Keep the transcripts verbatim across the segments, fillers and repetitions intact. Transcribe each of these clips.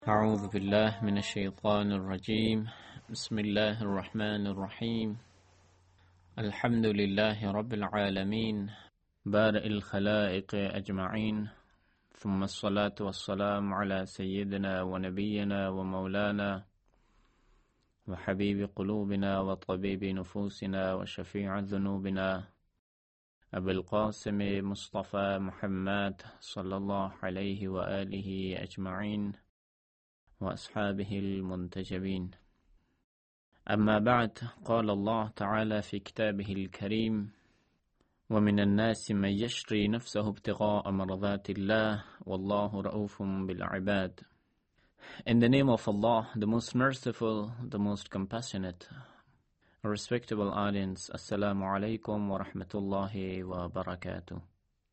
أعوذ بالله من الشيطان الرجيم. بسم الله الرحمن الرحيم. الحمد لله رب العالمين بارئ الخلائق أجمعين، ثم الصلاة والسلام على سيدنا ونبينا ومولانا وحبيب قلوبنا وطبيب نفوسنا وشفيع ذنوبنا أبي القاسم مصطفى محمد صلى الله عليه وآله أجمعين وأصحابه المنتجبين. أما بعد، قال الله تعالى في كتابه الكريم: ومن الناس من يشري نفسه ابتغاء مرضات الله والله رؤوف بالعباد. In the name of Allah, the most merciful, the most compassionate. Respectable audience, Assalamu alaikum wa rahmatullahi wa barakatuh.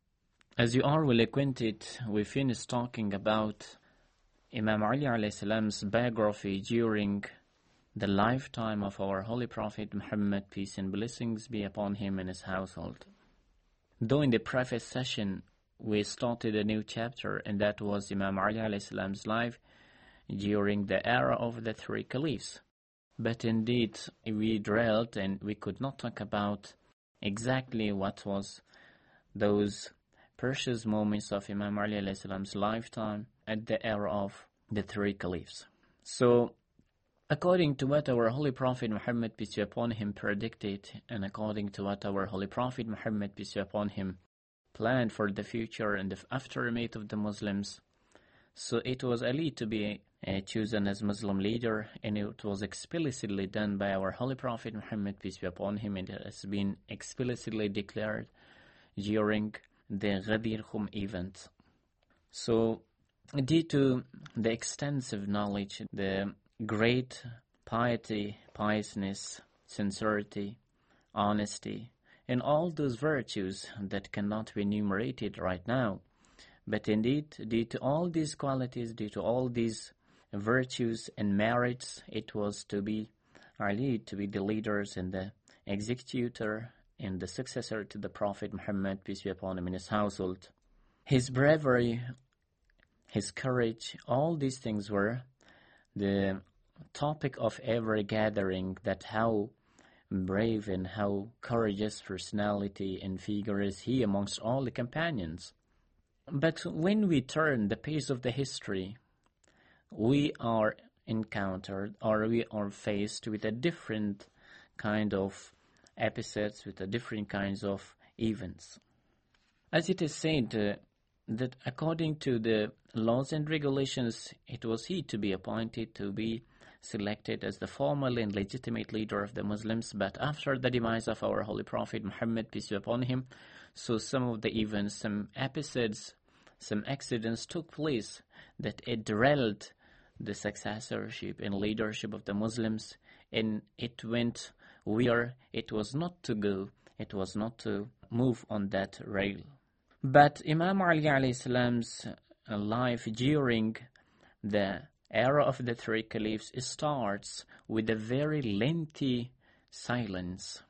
As you are well acquainted, we finished talking about Imam Ali alayhi salam's biography during the lifetime of our Holy Prophet Muhammad, peace and blessings be upon him and his household. Though in the preface session we started a new chapter, and that was Imam Ali alayhi salam's life during the era of the three caliphs. But indeed we dwelt and we could not talk about exactly what was those precious moments of Imam Ali alayhi salam's lifetime at the era of the three caliphs. So, according to what our Holy Prophet Muhammad, peace be upon him, predicted, and according to what our Holy Prophet Muhammad, peace be upon him, planned for the future and the aftermath of the Muslims, so it was Ali to be uh, chosen as Muslim leader, and it was explicitly done by our Holy Prophet Muhammad, peace be upon him, and it has been explicitly declared during the Ghadir Khum event. So, due to the extensive knowledge, the great piety, piousness, sincerity, honesty, and all those virtues that cannot be enumerated right now, but indeed, due to all these qualities, due to all these virtues and merits, it was to be Ali to be the leaders and the executor and the successor to the Prophet Muhammad, peace be upon him, and his household. His bravery, his courage, all these things were the topic of every gathering, that how brave and how courageous personality and figure is he amongst all the companions. But when we turn the page of the history, we are encountered or we are faced with a different kind of episodes, with a different kinds of events. As it is said uh, that according to the laws and regulations, it was he to be appointed, to be selected as the formal and legitimate leader of the Muslims. But after the demise of our Holy Prophet Muhammad, peace be upon him, so some of the events, some episodes, some accidents took place that it derailed the successorship and leadership of the Muslims, and it went where it was not to go, it was not to move on that rail. But Imam Ali alayhi salam's life during the era of the three caliphs starts with a very lengthy silence.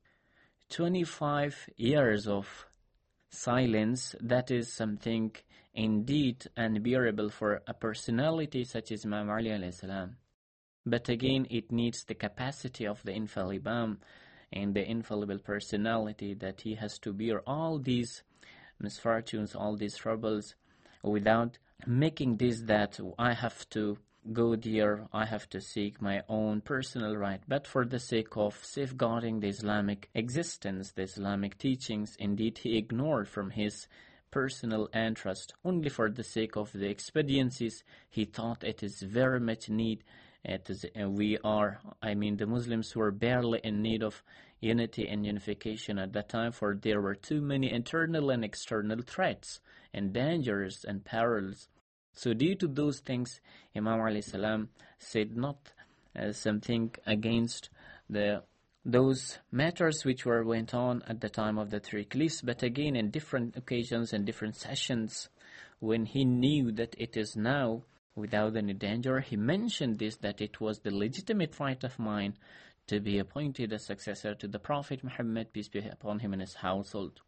twenty-five years of silence, that is something indeed unbearable for a personality such as Imam Ali alayhi salam. But again, it needs the capacity of the infallible and the infallible personality, that he has to bear all these misfortunes, all these troubles, without making this that I have to go there, I have to seek my own personal right, but for the sake of safeguarding the Islamic existence, the Islamic teachings. Indeed, he ignored from his personal interest only for the sake of the expediencies. He thought it is very much need. It is, uh, we are, I mean, the Muslims were barely in need of unity and unification at that time, for there were too many internal and external threats and dangers and perils. So due to those things, Imam alayhi salam said not uh, something against the those matters which were went on at the time of the three caliphs, but again in different occasions and different sessions, when he knew that it is now without any danger, he mentioned this, that it was the legitimate right of mine to be appointed a successor to the Prophet Muhammad, peace be upon him, and his household.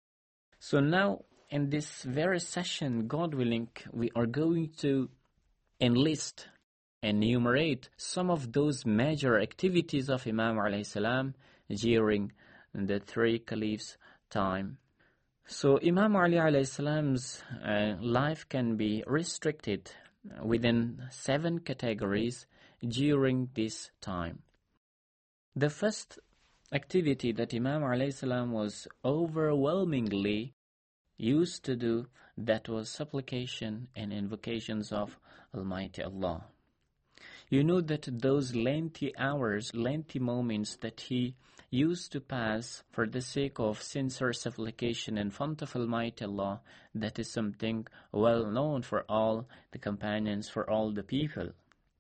So now in this very session, God willing, we are going to enlist, enumerate some of those major activities of Imam alayhi salam during the three caliphs' time. So Imam Ali alayhi salam's uh, life can be restricted within seven categories during this time. The first activity that Imam alayhi salam was overwhelmingly used to do, that was supplication and invocations of Almighty Allah. You know that those lengthy hours, lengthy moments that he used to pass for the sake of sincere supplication in front of Almighty Allah, that is something well known for all the companions, for all the people.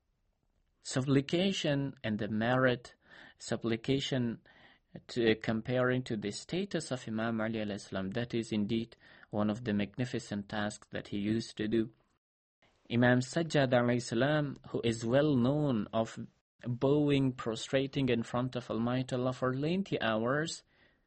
Supplication and the merit, supplication to, uh, comparing to the status of Imam Ali alayhi salam, that is indeed one of the magnificent tasks that he used to do. Imam Sajjad alayhi salam, who is well known of bowing, prostrating in front of Almighty Allah for lengthy hours,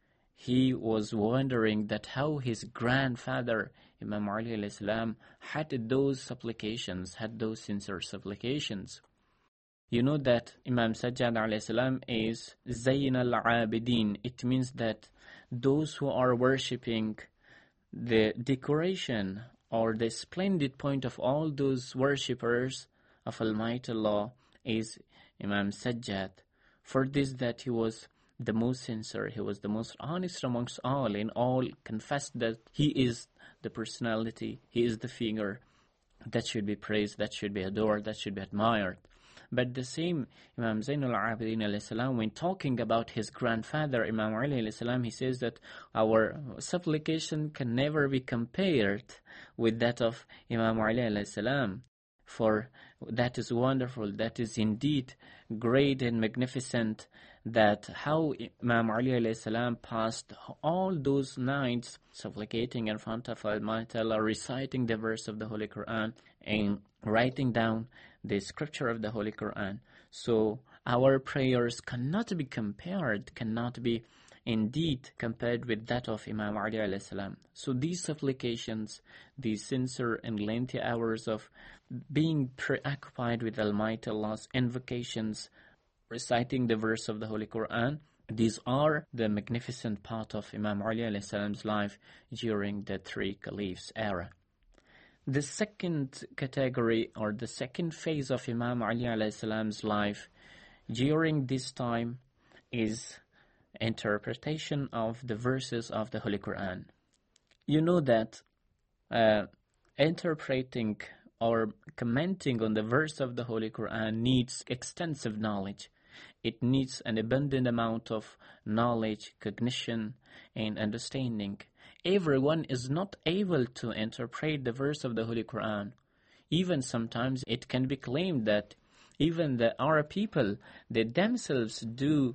he was wondering that how his grandfather Imam Ali alayhi salam had those supplications, had those sincere supplications. You know that Imam Sajjad alayhi salam is Zayn al-Abidin. It means that those who are worshipping, the decoration or the splendid point of all those worshippers of Almighty Allah is Imam Sajjad. For this, that he was the most sincere, he was the most honest amongst all, and all confessed that he is the personality, he is the figure that should be praised, that should be adored, that should be admired. But the same Imam Zainul Abidin alayhi salam, when talking about his grandfather Imam Ali alayhi salam, he says that our supplication can never be compared with that of Imam Ali alayhi salam, for that is wonderful, that is indeed great and magnificent, that how Imam Ali alayhi salam passed all those nights supplicating in front of Almighty Allah, reciting the verse of the Holy Quran and writing down the scripture of the Holy Quran. So our prayers cannot be compared, cannot be indeed compared with that of Imam Ali alayhi salam. So these supplications, these sincere and lengthy hours of being preoccupied with Almighty Allah's invocations, reciting the verse of the Holy Quran, these are the magnificent part of Imam Ali alayhi salam's life during the three caliphs era. The second category, or the second phase of Imam Ali alayhi salam's life during this time, is interpretation of the verses of the Holy Quran. You know that uh, interpreting or commenting on the verse of the Holy Quran needs extensive knowledge. It needs an abundant amount of knowledge, cognition, and understanding. Everyone is not able to interpret the verse of the Holy Quran. Even sometimes it can be claimed that even the Arab people, they themselves do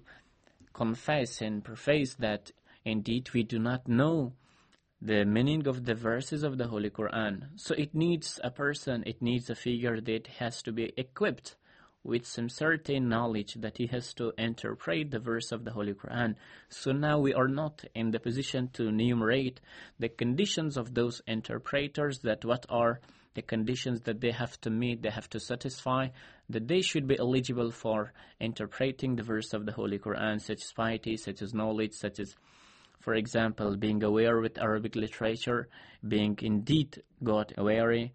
confess and profess that indeed we do not know the meaning of the verses of the Holy Quran. So it needs a person, it needs a figure that has to be equipped with some certain knowledge, that he has to interpret the verse of the Holy Quran. So now we are not in the position to enumerate the conditions of those interpreters, that what are the conditions that they have to meet, they have to satisfy, that they should be eligible for interpreting the verse of the Holy Quran, such as piety, such as knowledge, such as, for example, being aware with Arabic literature, being indeed God aware,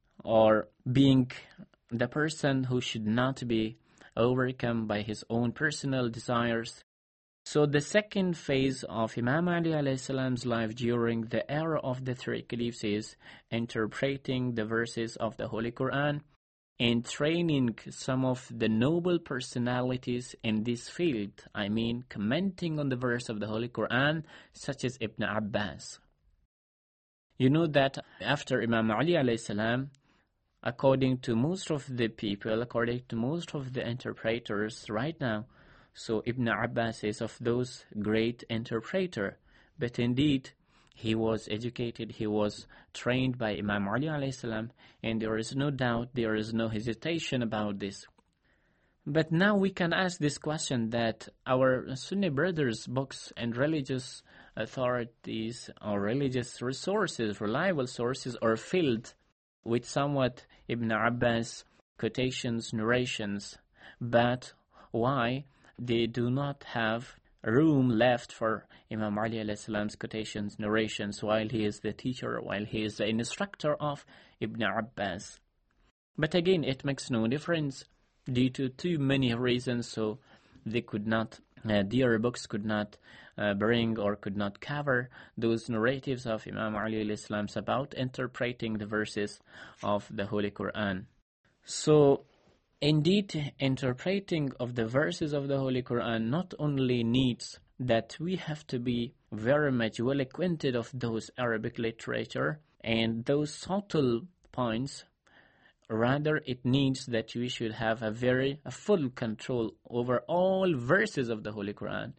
or being the person who should not be overcome by his own personal desires. So the second phase of Imam Ali alayhi salam's life during the era of the three caliphs is interpreting the verses of the Holy Quran and training some of the noble personalities in this field. I mean, commenting on the verse of the Holy Quran, such as Ibn Abbas. You know that after Imam Ali alayhi salam, according to most of the people, according to most of the interpreters right now, so Ibn Abbas is of those great interpreter, but indeed he was educated, he was trained by Imam Ali alayhi salam, and there is no doubt, there is no hesitation about this. But now we can ask this question, that our Sunni brothers' books and religious authorities or religious resources, reliable sources, are filled with somewhat Ibn Abbas quotations, narrations, but why they do not have room left for Imam Ali alayhi salam's quotations, narrations, while he is the teacher, while he is the instructor of Ibn Abbas. But again, it makes no difference due to too many reasons, so they could not, uh, their books could not uh, bring or could not cover those narratives of Imam Ali alayhi salam about interpreting the verses of the Holy Quran. So, indeed, interpreting of the verses of the Holy Quran not only needs that we have to be very much well acquainted of those Arabic literature and those subtle points, rather it needs that we should have a very a full control over all verses of the Holy Quran.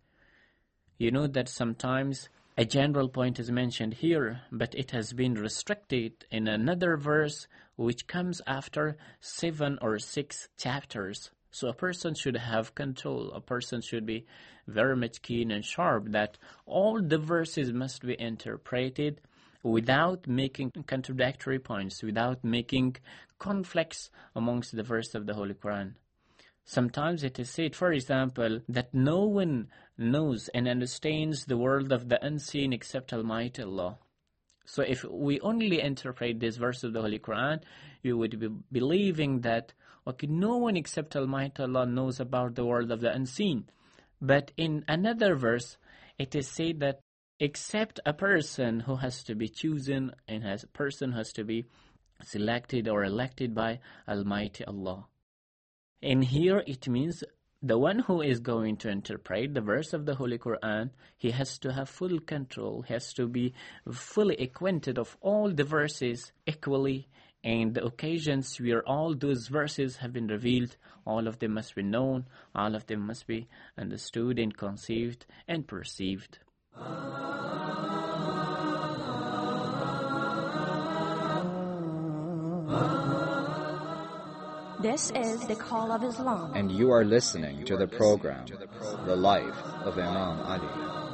You know that sometimes a general point is mentioned here, but it has been restricted in another verse which comes after seven or six chapters. So a person should have control. A person should be very much keen and sharp that all the verses must be interpreted without making contradictory points, without making conflicts amongst the verses of the Holy Quran. Sometimes it is said, for example, that no one knows and understands the world of the unseen except Almighty Allah. So if we only interpret this verse of the Holy Quran, you would be believing that, okay, no one except Almighty Allah knows about the world of the unseen. But in another verse, it is said that except a person who has to be chosen and has a person has to be selected or elected by Almighty Allah. And here it means the one who is going to interpret the verse of the Holy Quran, he has to have full control, he has to be fully acquainted of all the verses equally, and the occasions where all those verses have been revealed, all of them must be known, all of them must be understood and conceived and perceived. This is the Call of Islam. And you are listening to the program, The Life of Imam Ali.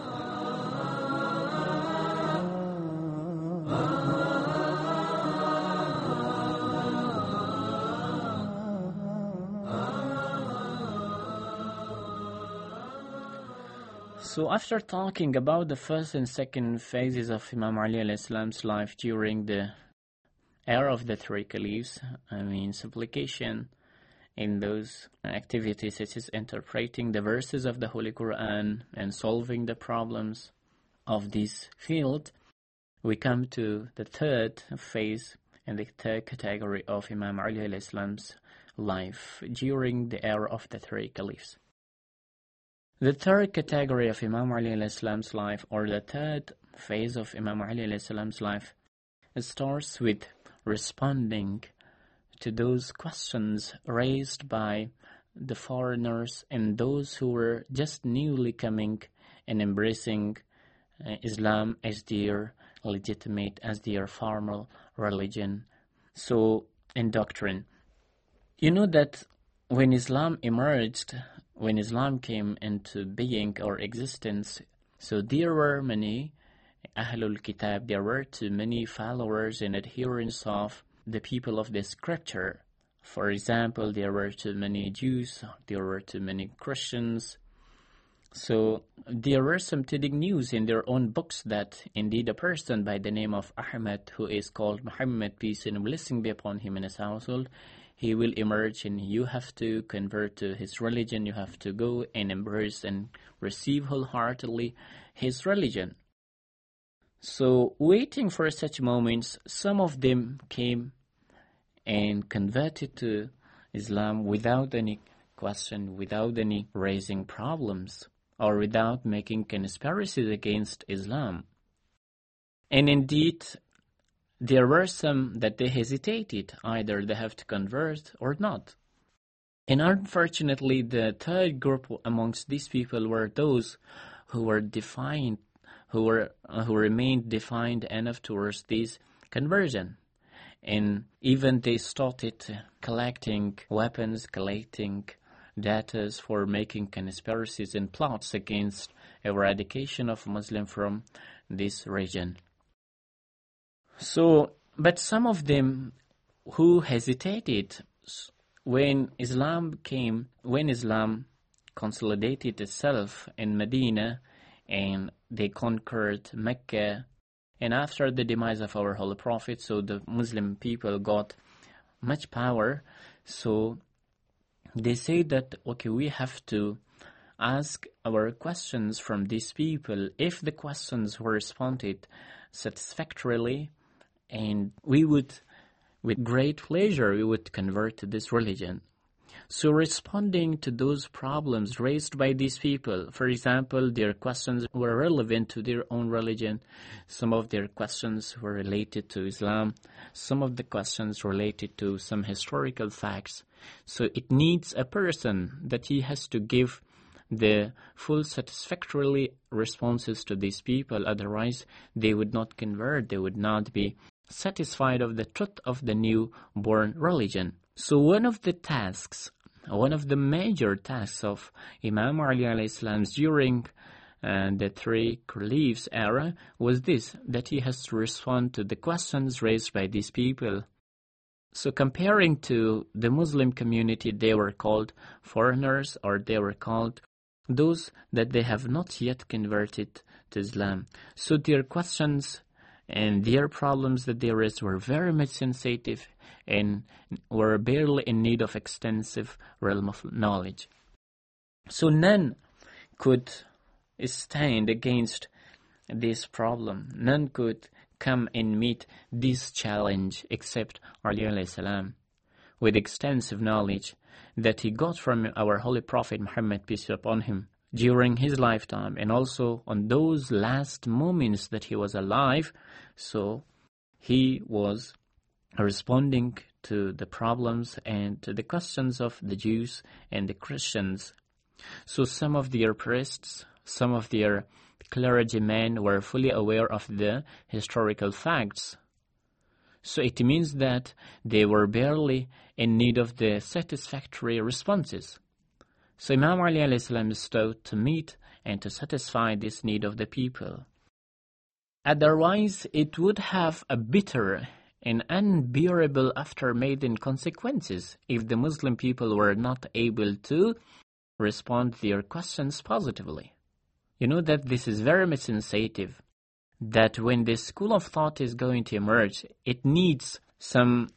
So after talking about the first and second phases of Imam Ali alayhi salam's life during the era of the three caliphs, I mean supplication in those activities such as interpreting the verses of the Holy Quran and solving the problems of this field, we come to the third phase and the third category of Imam Ali alayhi salam's life during the era of the three caliphs. The third category of Imam Ali alayhi salam's life, or the third phase of Imam Ali alayhi salam's life, starts with responding to those questions raised by the foreigners and those who were just newly coming and embracing uh, Islam as their legitimate, as their formal religion, so in doctrine. You know that when Islam emerged, when Islam came into being or existence, so there were many Ahlul Kitab, there were too many followers and adherents of the people of the scripture. For example, there were too many Jews, there were too many Christians. So there were some telling news in their own books that indeed a person by the name of Ahmad, who is called Muhammad, peace and blessing be upon him and his household, he will emerge and you have to convert to his religion, you have to go and embrace and receive wholeheartedly his religion. So waiting for such moments, some of them came and converted to Islam without any question, without any raising problems, or without making conspiracies against Islam. And indeed, there were some that they hesitated, either they have to convert or not. And unfortunately, the third group amongst these people were those who were defiant, who were uh, who remained defiant enough towards this conversion. And even they started collecting weapons, collecting data for making conspiracies and plots against eradication of Muslims from this region. So, but some of them who hesitated when Islam came, when Islam consolidated itself in Medina and they conquered Mecca, and after the demise of our Holy Prophet, so the Muslim people got much power, so they say that, okay, we have to ask our questions from these people. If the questions were responded satisfactorily, and we would, with great pleasure, we would convert to this religion. So responding to those problems raised by these people, for example, their questions were relevant to their own religion. Some of their questions were related to Islam. Some of the questions related to some historical facts. So it needs a person that he has to give the full satisfactory responses to these people. Otherwise, they would not convert. They would not be satisfied of the truth of the newborn religion. So one of the tasks, one of the major tasks of Imam Ali alayhi salam during uh, the three caliphs era was this, that he has to respond to the questions raised by these people. So comparing to the Muslim community, they were called foreigners, or they were called those that they have not yet converted to Islam. So their questions and their problems that they raised were very much sensitive and were barely in need of extensive realm of knowledge. So none could stand against this problem. None could come and meet this challenge except Ali alayhi salam, with extensive knowledge that he got from our Holy Prophet Muhammad, peace be upon him, during his lifetime, and also on those last moments that he was alive. So he was responding to the problems and to the questions of the Jews and the Christians. So some of their priests, some of their clergymen were fully aware of the historical facts. So it means that they were barely in need of the satisfactory responses. So Imam Ali alayhi salam is taught to meet and to satisfy this need of the people. Otherwise, it would have a bitter and unbearable after-maiden consequences if the Muslim people were not able to respond to their questions positively. You know that this is very much sensitive, that when this school of thought is going to emerge, it needs some,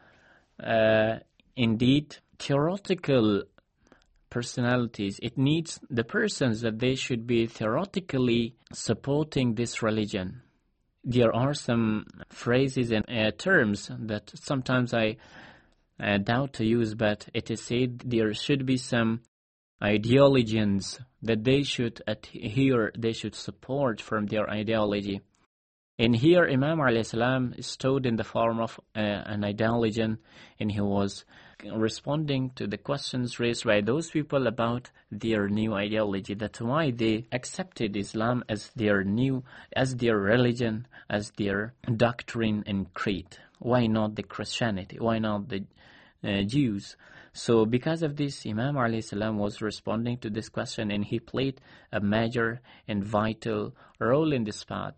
uh, indeed, theoretical personalities. It needs the persons that they should be theoretically supporting this religion. There are some phrases and uh, terms that sometimes I uh, doubt to use, but it is said there should be some ideologians that they should adhere, they should support from their ideology. And here Imam alayhi salam stood in the form of uh, an ideologian, and he was responding to the questions raised by those people about their new ideology. That's why they accepted Islam as their new, as their religion, as their doctrine and creed. Why not the Christianity? Why not the uh, Jews? So because of this, Imam alayhi salam was responding to this question, and he played a major and vital role in this path.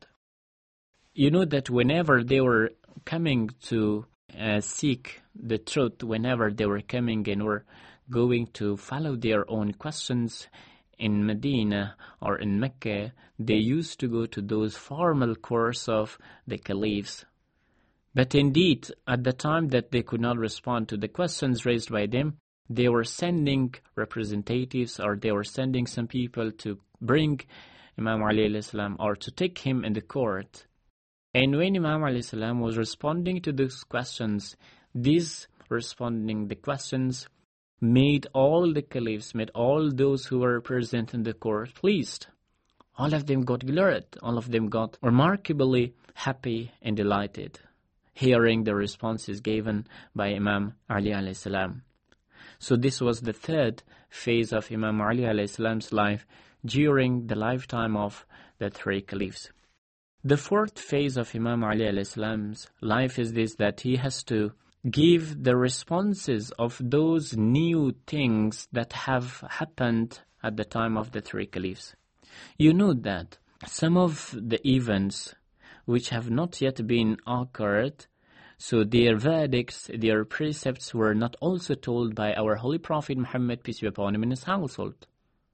You know that whenever they were coming to uh, seek the truth, whenever they were coming and were going to follow their own questions in Medina or in Mecca, they used to go to those formal course of the caliphs. But indeed, at the time that they could not respond to the questions raised by them, they were sending representatives, or they were sending some people to bring Imam Ali alayhi salam or to take him in the court. And when Imam alayhi salam was responding to those questions, these responding the questions made all the caliphs, made all those who were present in the court pleased. All of them got glad. All of them got remarkably happy and delighted, hearing the responses given by Imam Ali alayhi salam. So this was the third phase of Imam Ali alayhi salam's life during the lifetime of the three caliphs. The fourth phase of Imam Ali alayhi salam's life is this, that he has to give the responses of those new things that have happened at the time of the three caliphs. You know that some of the events which have not yet been occurred, So their verdicts, their precepts were not also told by our Holy Prophet Muhammad, peace be upon him, in his household.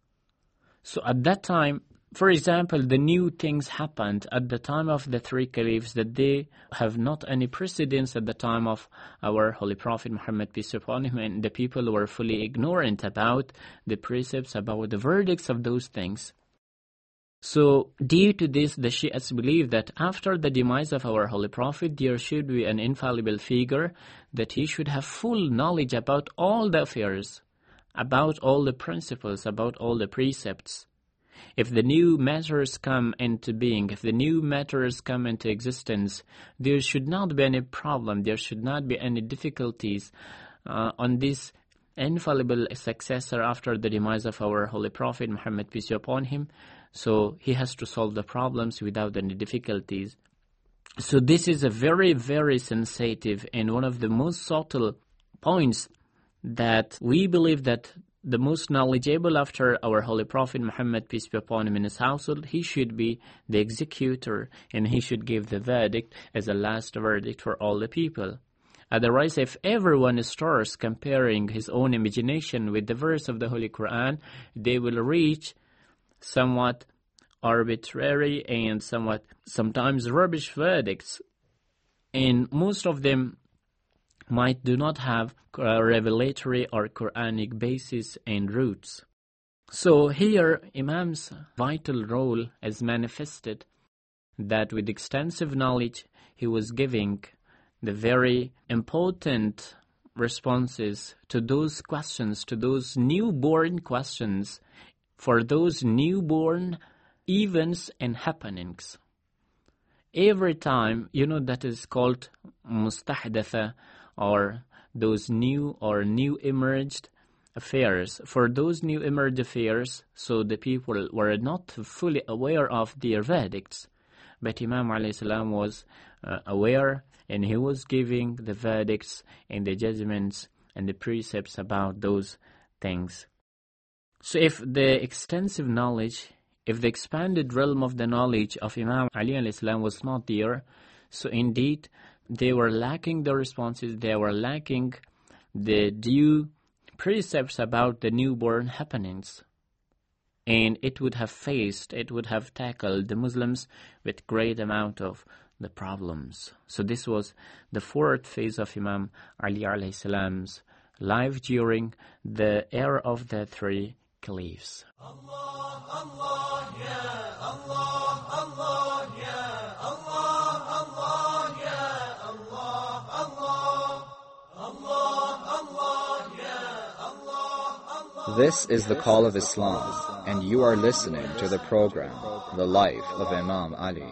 So at that time, for example, the new things happened at the time of the three caliphs that they have not any precedence at the time of our Holy Prophet Muhammad, peace be upon him, and the people were fully ignorant about the precepts, about the verdicts of those things. So due to this, the Shiites believe that after the demise of our Holy Prophet, there should be an infallible figure, that he should have full knowledge about all the affairs, about all the principles, about all the precepts. If the new matters come into being, if the new matters come into existence, there should not be any problem, there should not be any difficulties uh, on this infallible successor after the demise of our Holy Prophet Muhammad, peace be upon him. So he has to solve the problems without any difficulties. So this is a very, very sensitive and one of the most subtle points that we believe that the most knowledgeable after our Holy Prophet Muhammad, peace be upon him, in his household, he should be the executor, and he should give the verdict as a last verdict for all the people. Otherwise, if everyone starts comparing his own imagination with the verse of the Holy Quran, they will reach somewhat arbitrary and somewhat sometimes rubbish verdicts. And most of them might do not have a revelatory or Quranic basis and roots. So here, Imam's vital role is manifested that with extensive knowledge, he was giving the very important responses to those questions, to those newborn questions, for those newborn events and happenings. Every time, you know, that is called mustahdatha, or those new or new emerged affairs. For those new emerged affairs, so the people were not fully aware of their verdicts. But Imam alayhi salam was uh, aware, and he was giving the verdicts and the judgments and the precepts about those things. So if the extensive knowledge, if the expanded realm of the knowledge of Imam Ali alayhi salam was not there, so indeed they were lacking the responses, they were lacking the due precepts about the newborn happenings. And it would have faced, it would have tackled the Muslims with great amount of the problems. So this was the fourth phase of Imam Ali alayhi salam's life during the era of the three caliphs. Allah, Allah, ya Allah, Allah, ya Allah, Allah, ya Allah, Allah, Allah, Allah, ya Allah, Allah. This is the call of Islam, and you are listening to the program, The Life of Imam Ali.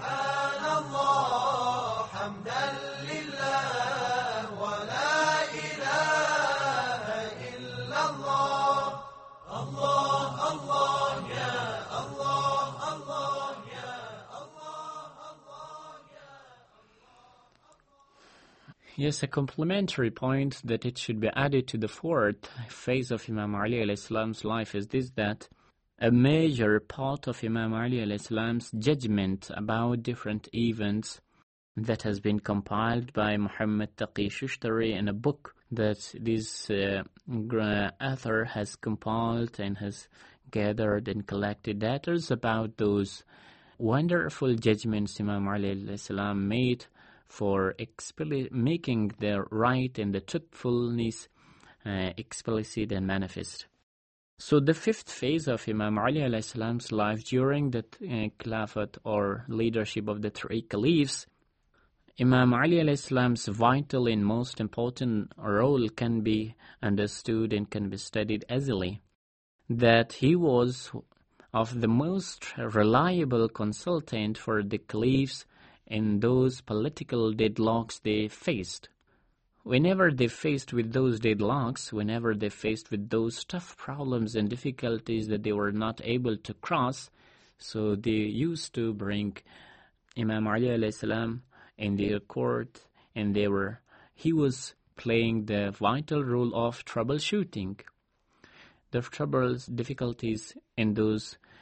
Yes, a complementary point that it should be added to the fourth phase of Imam Ali alayhi salam's life is this, that a major part of Imam Ali alayhi salam's judgment about different events that has been compiled by Muhammad Taqi Shushtari in a book that this uh, author has compiled and has gathered and collected data about those wonderful judgments Imam Ali alayhi salam made for expli- making the right and the truthfulness uh, explicit and manifest. So the fifth phase of Imam Ali alayhi salam's life during the uh, Khilafat or leadership of the three caliphs, Imam Ali alayhi salam's vital and most important role can be understood and can be studied easily. That he was of the most reliable consultant for the caliphs in those political deadlocks they faced. Whenever they faced with those deadlocks, whenever they faced with those tough problems and difficulties that they were not able to cross, so they used to bring Imam Ali alayhi salam in their court, and they were he was playing the vital role of troubleshooting the troubles, difficulties in those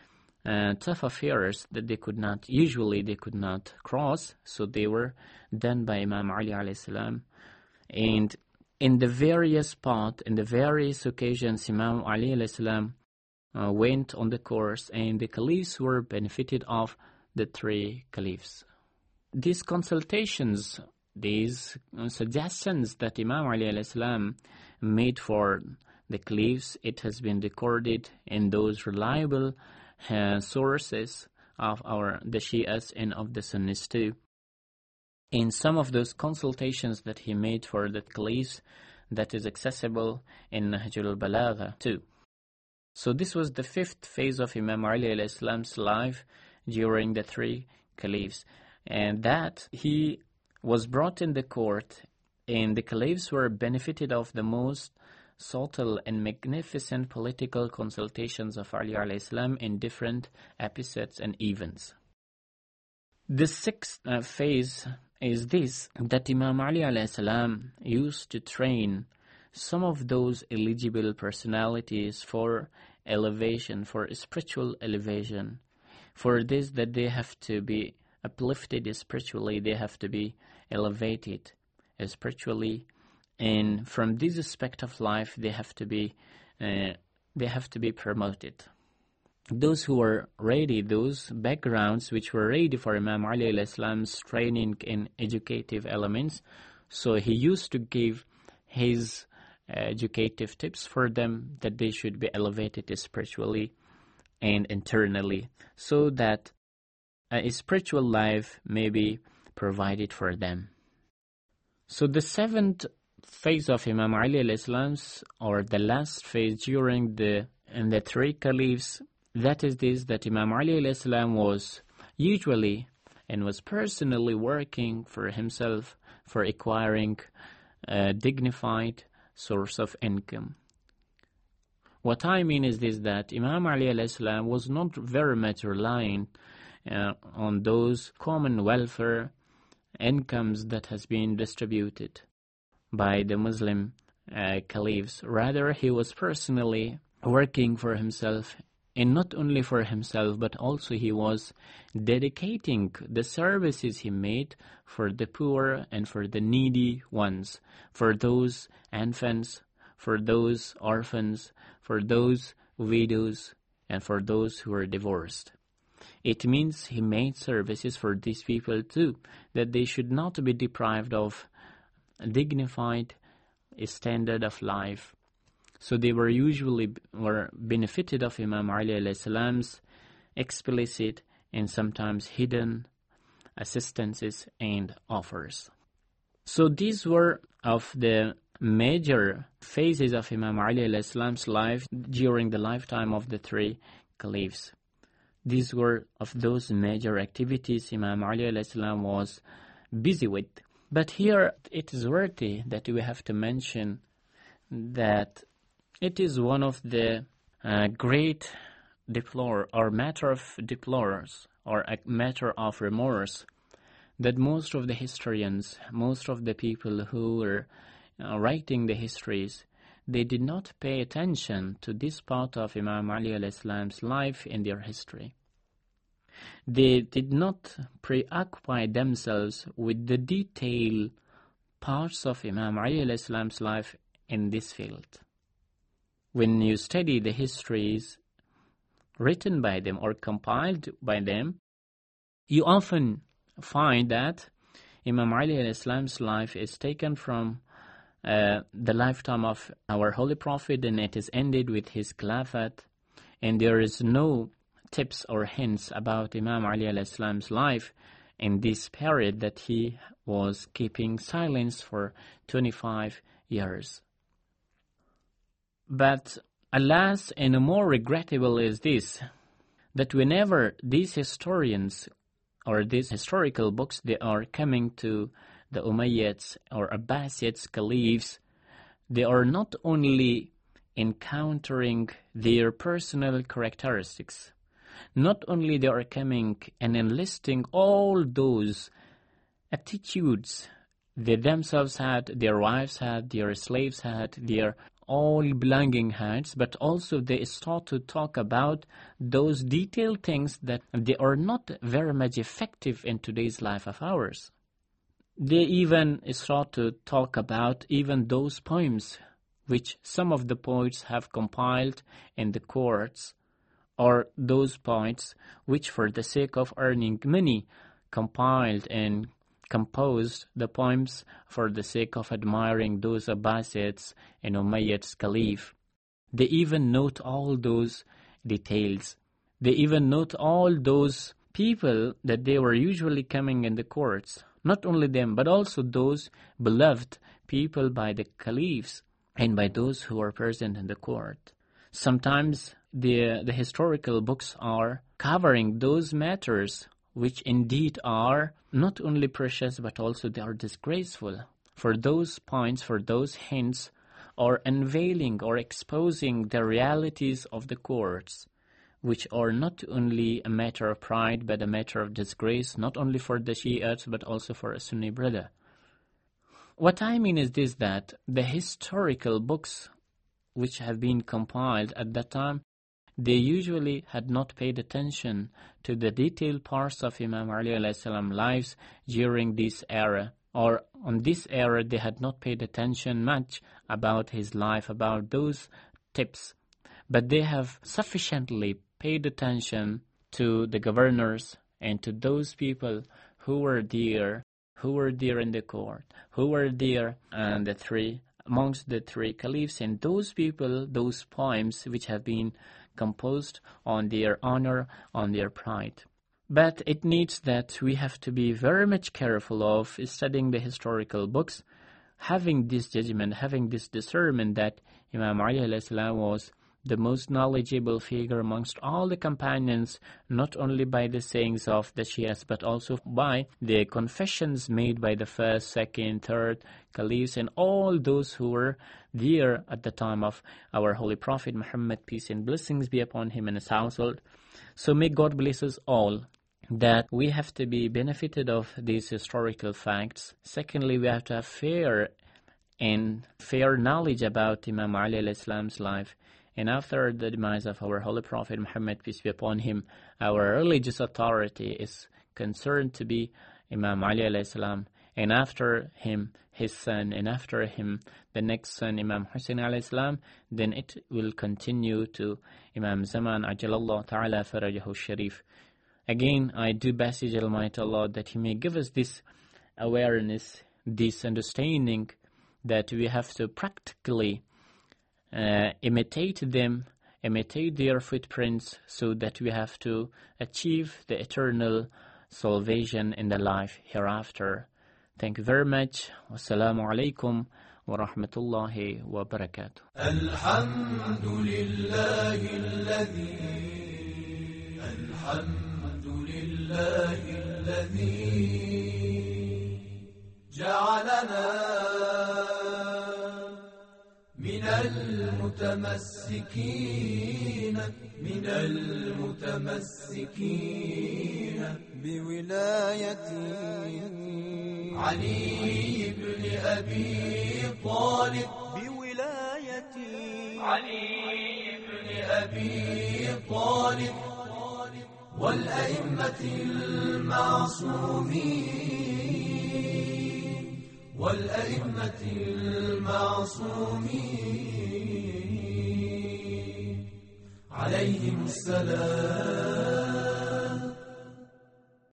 uh, tough affairs that they could not, usually they could not cross, so they were done by Imam Ali alayhi salam. And in the various part, in the various occasions, Imam Ali alayhi salam uh, went on the course, and the caliphs were benefited of the three caliphs. These consultations, these uh, suggestions that Imam Ali alayhi salam made for the caliphs, it has been recorded in those reliable uh, sources of our the Shias and of the Sunnis too. In some of those consultations that he made for the caliphs, that is accessible in Nahjul al-Balagha too. So this was the fifth phase of Imam Ali alayhi salam's life during the three caliphs, and that he was brought in the court, and the caliphs were benefited of the most subtle and magnificent political consultations of Ali alayhi salam in different episodes and events. The sixth uh, phase is this, that Imam Ali alayhi salam used to train some of those eligible personalities for elevation, for spiritual elevation. For this, that they have to be uplifted spiritually, they have to be elevated spiritually, and from this aspect of life, they have to be uh, they have to be promoted. Those who were ready, those backgrounds which were ready for Imam Ali alayhi salam's training in educative elements, so he used to give his uh, educative tips for them, that they should be elevated spiritually and internally, so that a spiritual life may be provided for them. So the seventh phase of Imam Ali alayhi salam's, or the last phase during the and the three caliphs, that is this, that Imam Ali alayhi salam was usually and was personally working for himself for acquiring a dignified source of income. What I mean is this, that Imam Ali alayhi salam was not very much reliant uh, on those common welfare incomes that has been distributed by the Muslim uh, caliphs. Rather, he was personally working for himself, and not only for himself, but also he was dedicating the services he made for the poor and for the needy ones, for those infants, for those orphans, for those widows, and for those who are divorced. It means he made services for these people too, that they should not be deprived of a dignified standard of life. So they were usually were benefited of Imam Ali alayhi salam's explicit and sometimes hidden assistances and offers. So these were of the major phases of Imam Ali alayhi salam's life during the lifetime of the three caliphs. These were of those major activities Imam Ali alayhi salam was busy with. But here it is worthy that we have to mention that it is one of the uh, great deplore or matter of deplores or a matter of remorse that most of the historians, most of the people who were uh, writing the histories, they did not pay attention to this part of Imam Ali alayhi salam's life in their history. They did not preoccupy themselves with the detailed parts of Imam Ali alayhi salam's life in this field. When you study the histories written by them or compiled by them, you often find that Imam Ali alayhi salam's life is taken from uh, the lifetime of our Holy Prophet, and it is ended with his Khilafat, and there is no tips or hints about Imam Ali alayhi salam's life in this period that he was keeping silence for twenty-five years. But alas, and more regrettable is this, that whenever these historians or these historical books, they are coming to the Umayyads or Abbasids caliphs, they are not only encountering their personal characteristics, not only they are coming and enlisting all those attitudes they themselves had, their wives had, their slaves had, their all belonging hands, but also they start to talk about those detailed things that they are not very much effective in today's life of ours. They even start to talk about even those poems which some of the poets have compiled in the courts, or those poets which for the sake of earning money compiled and composed the poems for the sake of admiring those Abbasids and Umayyads Caliph. They even note all those details. They even note all those people that they were usually coming in the courts. Not only them, but also those beloved people by the caliphs and by those who are present in the court. Sometimes the, the historical books are covering those matters which indeed are not only precious, but also they are disgraceful. For those points, for those hints, are unveiling or exposing the realities of the courts, which are not only a matter of pride, but a matter of disgrace, not only for the Shiites, but also for a Sunni brother. What I mean is this, that the historical books which have been compiled at that time, they usually had not paid attention to the detailed parts of Imam Ali alayhi salam lives during this era, or on this era they had not paid attention much about his life, about those tips, but they have sufficiently paid attention to the governors and to those people who were there, who were there in the court, who were there and the three amongst the three caliphs, and those people, those poems which have been composed on their honor, on their pride. But it needs that we have to be very much careful of studying the historical books, having this judgment, having this discernment that Imam Ali alayhi salam was the most knowledgeable figure amongst all the companions, not only by the sayings of the Shias, but also by the confessions made by the first, second, third caliphs, and all those who were there at the time of our Holy Prophet Muhammad, peace and blessings be upon him and his household. So may God bless us all, that we have to be benefited of these historical facts. Secondly, we have to have fair and fair knowledge about Imam Ali alayhi salam's life. And after the demise of our Holy Prophet Muhammad, peace be upon him, our religious authority is concerned to be Imam Ali alayhi salam. And after him, his son, and after him, the next son, Imam Hussein alayhi salam, then it will continue to Imam Zaman Ajalallah Ta'ala Farajahu Sharif. Again, I do beseech Almighty Allah that He may give us this awareness, this understanding, that we have to practically Uh, imitate them, imitate their footprints, so that we have to achieve the eternal salvation in the life hereafter. Thank you very much. Wassalamu alaikum wa rahmatullahi wa barakatuh. Alhamdulillahi alladhi Alhamdulillahi alladhi ja'alana من المتمسكين من المتمسكين بولاية علي بن أبي طالب بولاية علي بن أبي طالب والأئمة المعصومين والأئمة المعصومين عليهم السلام.